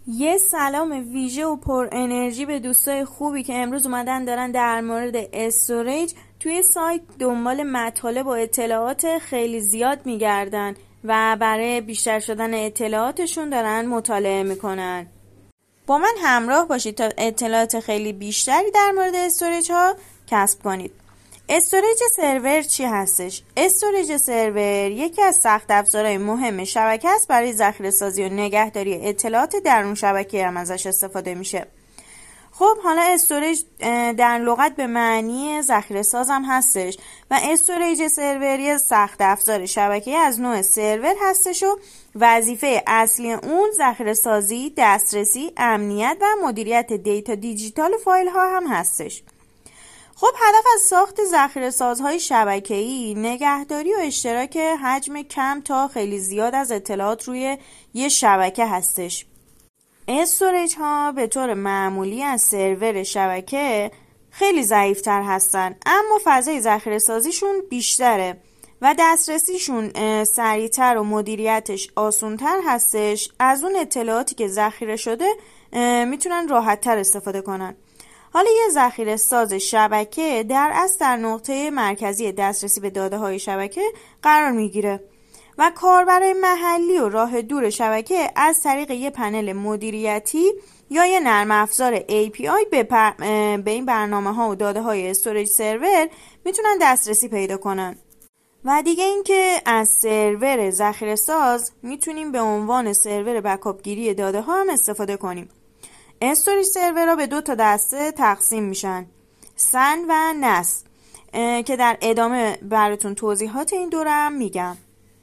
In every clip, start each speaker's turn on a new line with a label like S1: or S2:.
S1: یه سلام ویژه و پر انرژی به دوستای خوبی که امروز اومدن دارن در مورد استوریج توی سایت دنبال مطالب و اطلاعات خیلی زیاد میگردن و برای بیشتر شدن اطلاعاتشون دارن مطالعه میکنن. با من همراه باشید تا اطلاعات خیلی بیشتری در مورد استوریج ها کسب کنید. استوریج سرور چی هستش؟ استوریج سرور یکی از سخت افزارهای مهم شبکه است برای ذخیره سازی و نگهداری اطلاعات درون شبکه هم ازش استفاده میشه. خب حالا استوریج در لغت به معنی ذخیره ساز هم هستش و استوریج سرور یه سخت افزار شبکه از نوع سرور هستش و وظیفه اصلی اون ذخیره سازی، دسترسی، امنیت و مدیریت دیتا دیجیتال فایل ها هم هستش. خب هدف از ساخت ذخیره‌سازهای شبکه‌ای نگهداری و اشتراک حجم کم تا خیلی زیاد از اطلاعات روی یه شبکه هستش. استوریج ها به طور معمولی از سرور شبکه خیلی ضعیف‌تر هستن، اما فضای ذخیره‌سازیشون بیشتره و دسترسیشون سریعتر و مدیریتش آسان‌تر هستش. از اون اطلاعاتی که ذخیره شده میتونن راحت‌تر استفاده کنن. حالا یه ذخیره ساز شبکه در نقطه مرکزی دسترسی به داده های شبکه قرار میگیره و کاربرای محلی و راه دور شبکه از طریق یه پنل مدیریتی یا یه نرم افزار API به این برنامه ها و داده های استوریج سرور میتونن دسترسی پیدا کنن. و دیگه اینکه از سرور ذخیره ساز میتونیم به عنوان سرور بکاپ گیری داده ها هم استفاده کنیم. استوریج سرورها به 2 دسته تقسیم میشن، سن و نس، که در ادامه براتون توضیحات این دورم میگم.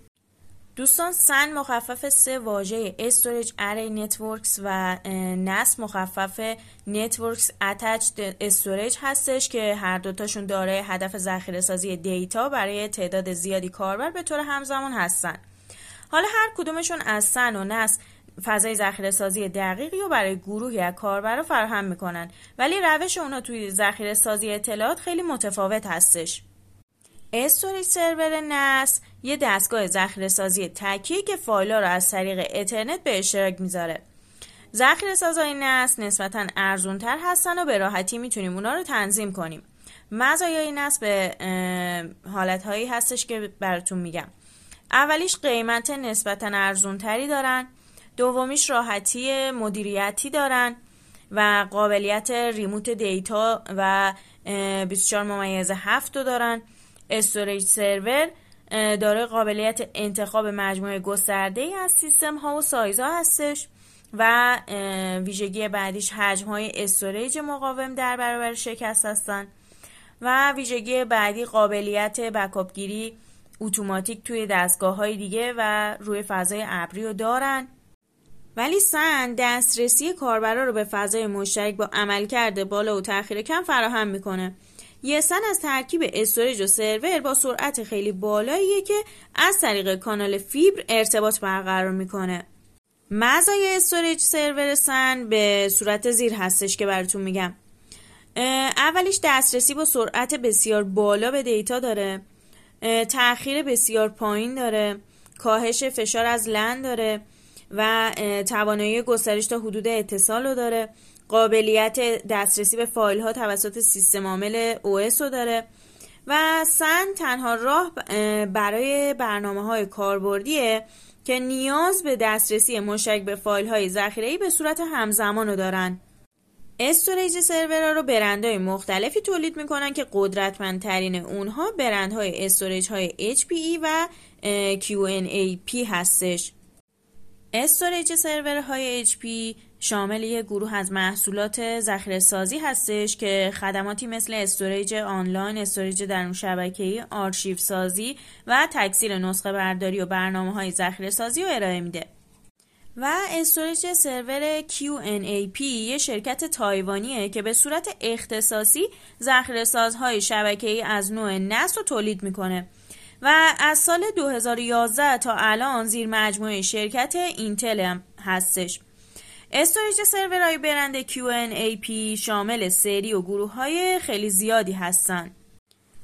S1: دوستان، سن مخفف 3 واژه استوریج اری نتورکس و نس مخفف نتورکس اتچد استوریج هستش که هر دوتاشون دارای هدف ذخیره سازی دیتا برای تعداد زیادی کاربر به طور همزمان هستن. حالا هر کدومشون از سن و نس فضای ذخیره سازی دقیقی رو برای گروهی از کاربرا فراهم میکنن، ولی روش اونا توی ذخیره سازی اطلاعات خیلی متفاوت هستش. استوریج سرور نس یه دستگاه ذخیره سازی تکیه که فایل‌ها رو از طریق اترنت به اشتراک میذاره. ذخیره سازهای نس نسبتاً ارزونتر هستن و به راحتی میتونیم اونا رو تنظیم کنیم. مزایای نس به حالتهایی هستش که براتون میگم. اولیش قیمت نسبتاً ارزونتری دارن، دومیش راحتی مدیریتی دارن و قابلیت ریموت دیتا و 24/7 دارن. استوریج سرور داره قابلیت انتخاب مجموعه گسترده‌ای از سیستم ها و سایزها هستش و ویژگی بعدیش حجم های استوریج مقاوم در برابر شکست هستن و ویژگی بعدی قابلیت بکاپ گیری اتوماتیک توی دستگاه های دیگه و روی فضای ابری رو دارن. ولی سن دسترسی کاربرا رو به فضای مشترک با عملکرد بالا و تأخیر کم فراهم میکنه. یه سن از ترکیب استوریج و سرور با سرعت خیلی بالاییه که از طریق کانال فیبر ارتباط برقرار میکنه. مزایای استوریج سرور سن به صورت زیر هستش که براتون میگم. اولیش دسترسی با سرعت بسیار بالا به دیتا داره، تأخیر بسیار پایین داره، کاهش فشار از لن داره و توانایی گسترش تا حدود اتصال رو داره، قابلیت دسترسی به فایل ها توسط سیستم عامل OS رو داره و سن تنها راه برای برنامه های کاربردیه که نیاز به دسترسی مشترک به فایل های ذخیره‌ای به صورت همزمان رو دارن. استوریج سرورها رو برندهای مختلفی تولید میکنن که قدرتمندترین اونها برندهای استوریج های HPE و QNAP هستش. استوریج سرورهای HP شامل یک گروه از محصولات ذخیره سازی هستش که خدماتی مثل استوریج آنلاین، استوریج درون شبکه‌ای، آرشیو سازی و تکثیر نسخه برداری و برنامه‌های ذخیره سازی رو ارائه میده. و استوریج سرور QNAP یه شرکت تایوانیه که به صورت اختصاصی ذخیره سازهای شبکه‌ای از نوع NAS رو تولید میکنه و از سال 2011 تا الان زیر مجموعه شرکت اینتل هم هستش. استوریج سرورهای برند QNAP شامل سری و گروه‌های خیلی زیادی هستن.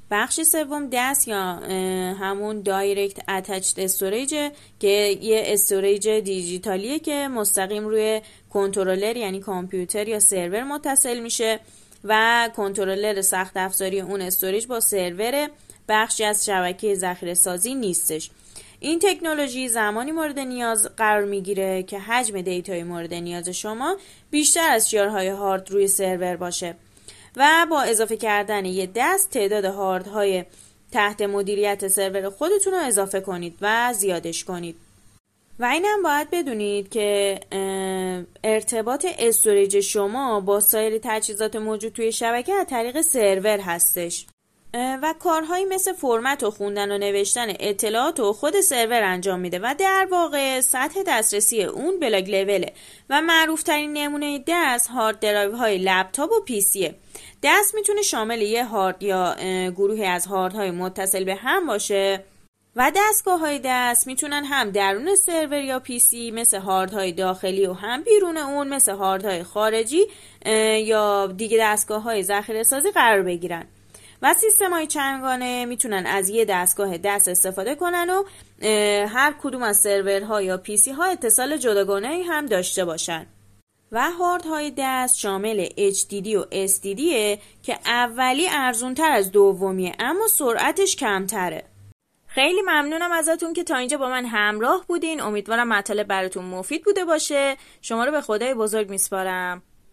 S1: بخش سوم دست یا همون دایرکت اتچد استوریج که یه استوریج دیجیتالیه که مستقیم روی کنترلر یعنی کامپیوتر یا سرور متصل میشه و کنترلر سخت افزاری اون استوریج با سرور بخشی از شبکه ذخیره سازی نیستش. این تکنولوژی زمانی مورد نیاز قرار میگیره که حجم دیتای مورد نیاز شما بیشتر از شیارهای هارد روی سرور باشه و با اضافه کردن یه دست تعداد هاردهای تحت مدیریت سرور خودتون رو اضافه کنید و زیادش کنید. و اینم باید بدونید که ارتباط استوریج شما با سایر تجهیزات موجود توی شبکه از طریق سرور هستش و کارهایی مثل فرمت و خوندن و نوشتن اطلاعات و خود سرور انجام میده و در واقع سطح دسترسی اون بلاگ لوله و معروف ترین نمونه دست هارد درایو های لپتاپ و پیسیه. دست میتونه شامل یه هارد یا گروهی از هاردهای متصل به هم باشه و دستگاه های دست میتونن هم درون سرور یا پیسی مثل هاردهای داخلی و هم بیرون اون مثل هاردهای خارجی یا دیگه دستگاه های ذخیره سازی قرار بگیرن و سیستم های چندگانه میتونن از یه دستگاه دست استفاده کنن و هر کدوم از سرورها یا پیسی ها اتصال جداگانه‌ای هم داشته باشن و هاردهای دست شامل HDD و SSD که اولی ارزونتر از دومیه اما سرعتش کمتره. خیلی ممنونم ازتون که تا اینجا با من همراه بودین. امیدوارم مطالب براتون مفید بوده باشه. شما رو به خدای بزرگ میسپارم.